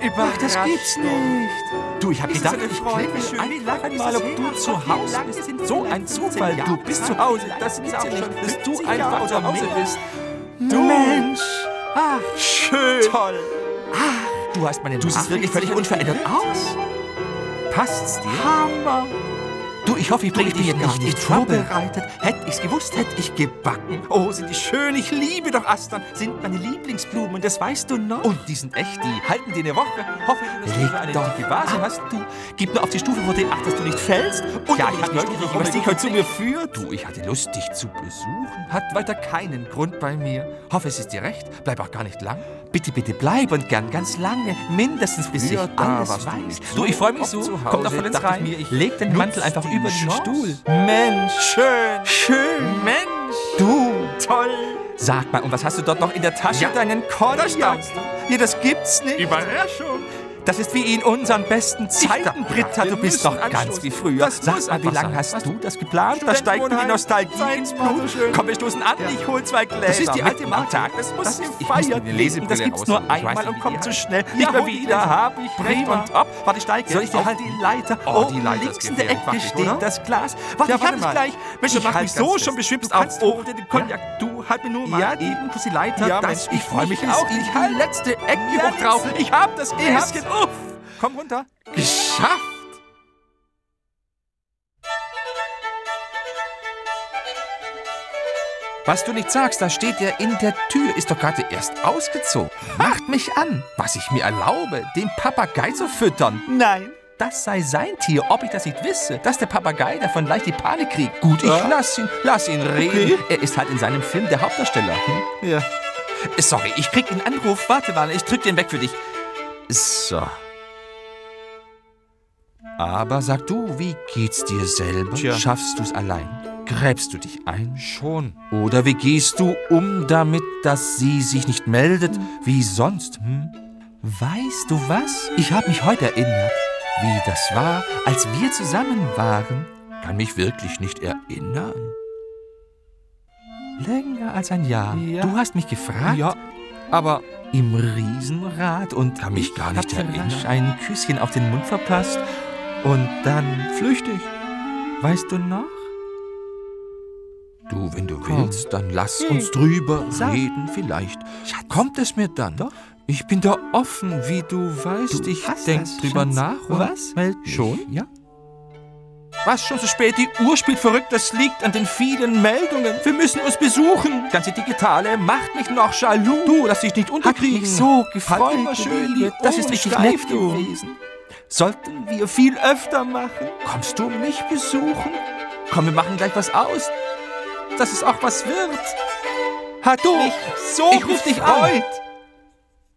Ach, das gibt's nicht. Du, ich hab gedacht, ich klinge einfach mal, ob du zu Hause bist. So ein Zufall, du bist zu Hause. Das gibt's ja nicht, dass du einfach zu Hause bist. Du Mensch. Ach, schön. Toll. Ach, du hast meine Nachricht. Du siehst wirklich völlig unverändert aus. Passt's dir? Hammer. Du, ich hoffe, ich bringe dich jetzt nicht vorbereitet. Hätte ich's gewusst, hätte ich gebacken. Oh, sind die schön. Ich liebe doch Astern. Sind meine Lieblingsblumen, das weißt du noch. Und die sind echt, die halten dir eine Woche. Hoffe, dass du eine dicke Vase hast. Du, gib nur auf die Stufe vor dem Acht, dass du nicht fällst. Und ja, ich hatte neugierig, was dich heute zu mir führt. Du, ich hatte Lust, dich zu besuchen. Hat weiter keinen Grund bei mir. Hoffe, es ist dir recht. Bleib auch gar nicht lang. Bitte, bitte bleib und gern ganz lange. Mindestens bis ich alles weiß. Du, ich freue mich so. Komm doch voll ins rein. Leg den Mantel einfach über den Stuhl. Mensch, schön, Mensch. Du, toll. Sag mal, und was hast du dort noch in der Tasche? Ja. Deinen Kordon? Ja, das gibt's nicht. Überraschung. Das ist wie in unseren besten Zeiten, Britta. Du bist doch ganz wie früher. Sag mal, wie lange hast du das geplant? Da steigt mir die Nostalgie ins Blut. Komm, wir stoßen an. Ich hol 2 Gläser. Das ist die alte Martag. Das muss gefeiert werden. Das gibt's nur einmal und kommt zu schnell. Nicht mehr wieder. Hab ich recht und ob. Warte, steig. Soll ich dir halt die Leiter? Oh, die Leiter. Links in der Ecke steht das Glas. Warte, ich hab's gleich. Mensch, du machst mich so schon beschwipst auf. Oh, den Cognac. Du, halt mir nur mal. Ja, eben, kurz die Leiter. Ja, Mensch, ich freu mich auch. Ich halt die letzte Ecke hoch drauf. Ich hab das Gläschen. Uff. Komm runter. Geschafft! Was du nicht sagst, da steht er in der Tür, ist doch gerade erst ausgezogen. Macht mich an, was ich mir erlaube, den Papagei zu füttern. Nein, das sei sein Tier, ob ich das nicht wisse. Das ist der Papagei, der von leicht die Panik kriegt. Gut, ich lass ihn reden. Okay. Er ist halt in seinem Film der Hauptdarsteller. Ja. Sorry, ich krieg einen Anruf. Warte mal, ich drück den weg für dich. So. Aber sag du, wie geht's dir selber? Tja. Schaffst du's allein? Gräbst du dich ein? Schon. Oder wie gehst du um damit, dass sie sich nicht meldet, wie sonst? Weißt du was? Ich habe mich heute erinnert, wie das war, als wir zusammen waren. Kann mich wirklich nicht erinnern. Länger als ein Jahr. Ja. Du hast mich gefragt. Ja, aber im Riesenrad und kann mich gar nicht erinnern. Ein Küsschen auf den Mund verpasst. Und dann flüchtig. Weißt du noch? Du, wenn du willst, dann lass uns drüber reden. Vielleicht kommt es mir dann. Doch. Ich bin da offen, wie du weißt. Ich denk drüber nach. Was? Schon? Ja. Was, schon so spät? Die Uhr spielt verrückt. Das liegt an den vielen Meldungen. Wir müssen uns besuchen. Ganze Digitale macht mich noch jaloux. Du, lass dich nicht unterkriegen. Hat mich so gefreut. Halt schön. Das ist richtig nett gewesen. Sollten wir viel öfter machen? Kommst du mich besuchen? Komm, wir machen gleich was aus. Dass es auch was wird. Hat du mich so ich ruf dich an.